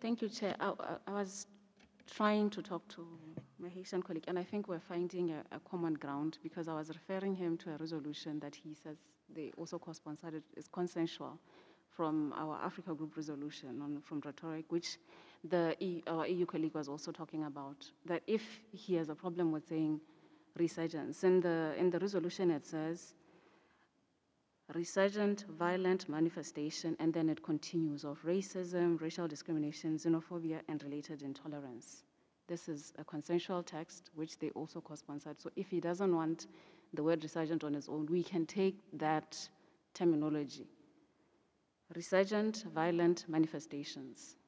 Thank you, Chair. I was trying to talk to my Haitian colleague, and I think we're finding a common ground because I was referring him to a resolution that he says they also co-sponsored. It is consensual from our Africa Group resolution from rhetoric, which our EU colleague was also talking about, that if he has a problem with saying resurgence, in the resolution it says resurgent violent manifestation, and then it continues of racism, racial discrimination, xenophobia, and related intolerance. This is a consensual text, which they also co-sponsored. So if he doesn't want the word resurgent on his own, we can take that terminology. Resurgent violent manifestations.